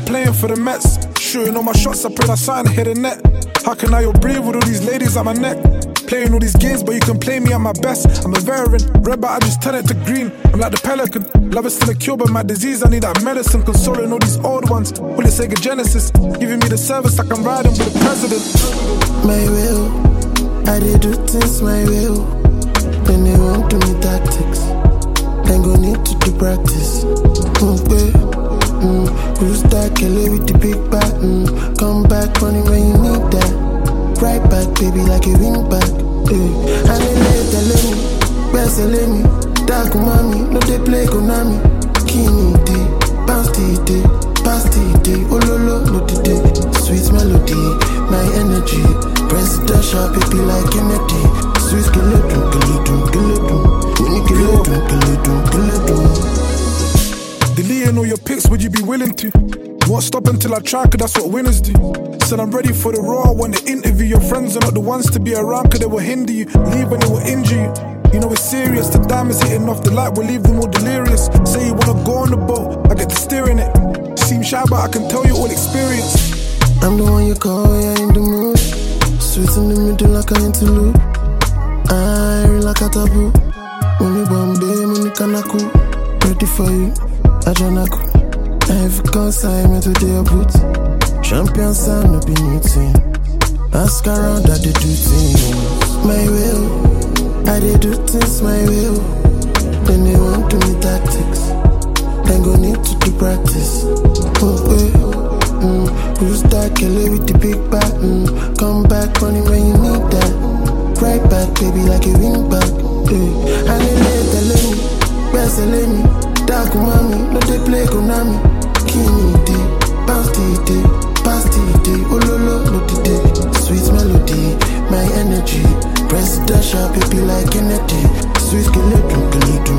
playing for the Mets. Shooting all my shots, I pray that something hit the net. How can I breathe with all these ladies at my neck? Playing all these games, but you can play me at my best. I'm a veteran, red, but I just turn it to green. I'm like the pelican, love is still a cure, but my disease, I need that medicine. Consoling all these old ones, will it say Genesis? Giving me the service like I'm riding with the president. My will, I did do things my will. Then they won't do me tactics. Then go need to do practice. Who's that killer with the big back? Come back running when you need that. Right back, baby, like a wing back. And they later me, best me, dark mommy, no they play Konami. Kini day, bounce day, pass day, oh lolo, no day. Sweet melody, my energy. Presidential, baby, like Kennedy. Sweet skeleton. Deleting all your pics, would you be willing to? Won't stop until I try, cause that's what winners do. Said I'm ready for the raw, I want to interview. Your friends are not the ones to be around, cause they will hinder you. Leave when they will injure you. You know it's serious, the diamonds hitting off the light will leave them all delirious. Say you wanna go on the boat, I get to steering it. Seem shy, but I can tell you all experience. I'm the one you call, yeah, in the mood. Sweet in the middle like an interlude. I like a taboo. Only Bombay, money kanaku. Ready for you, Ajanaku. I have consignment to their boots. Champion sound, no be new thing. Ask around that they do things. My will, I they do things my will. Then they won't do me tactics. Then go need to do practice. Who's that killer with the big back? Come back running when you need that. Right back, baby, like a wing back. And they later me, best me, dark mommy, no they play Konami. Kini day, bounce day, pass day, oh lolo, no day. Sweet melody, my energy. Presidential, baby, like Kennedy. Sweet skeleton.